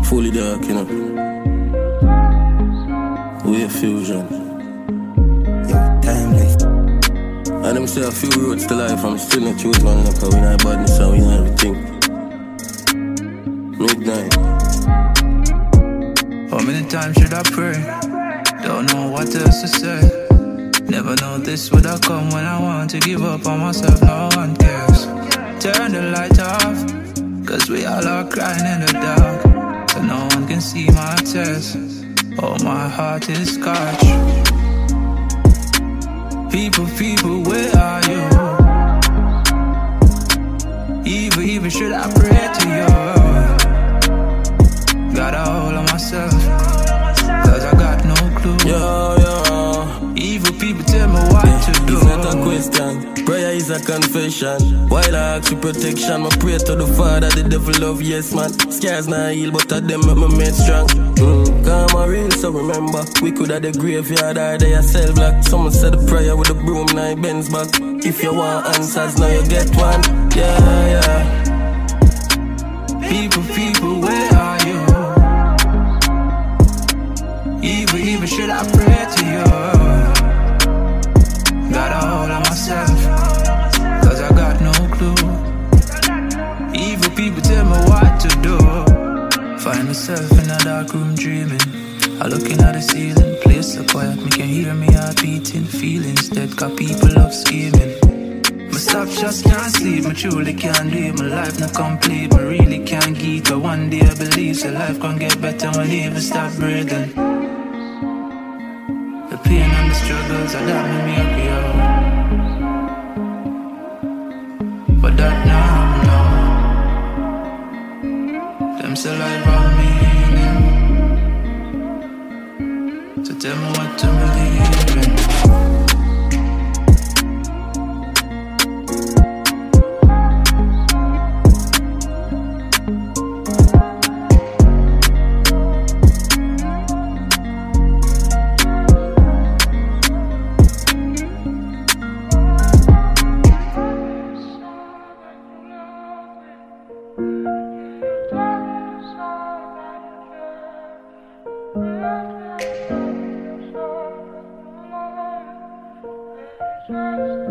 Fully dark, you know. Wave fusion. Yo, timeless. And them say a few roads to life, I'm still not choose one, like we know badness and we know everything. Midnight. How many times should I pray? Don't know what else to say. Never know this would have come when I want to give up on myself, no one cares. Turn the light off, cause we all are crying in the dark. So no one can see my tears. Oh, my heart is scorched. People, where are you? Even should I pray to you? Got a hold on myself, cause I got no clue. Yo. Evil people tell me what to do. It's not a question, prayer is a confession. While I ask for protection, I pray to the Father, the devil love, yes man. Scars not heal, but at them make me made strong. Come on real, so remember, we could have the graveyard or they are cell block. Someone said the prayer with the broom, now it bends back. If you want answers, now you get one. Yeah. People, where are you? Even should I pray to you? Got a hold on myself, cause I got no clue. Evil people tell me what to do. Find myself in a dark room dreaming. I looking at the ceiling, place so quiet, me can hear me heart beating. Feelings dead, cause people love scheming. My stop just can't sleep, me truly can't do it. My life not complete, me really can't geek. But one day I believe that life can get better when I even stop breathing. The pain and the struggles are that me make me out. But that now, them say life have meaning. So tell me what to believe in. Just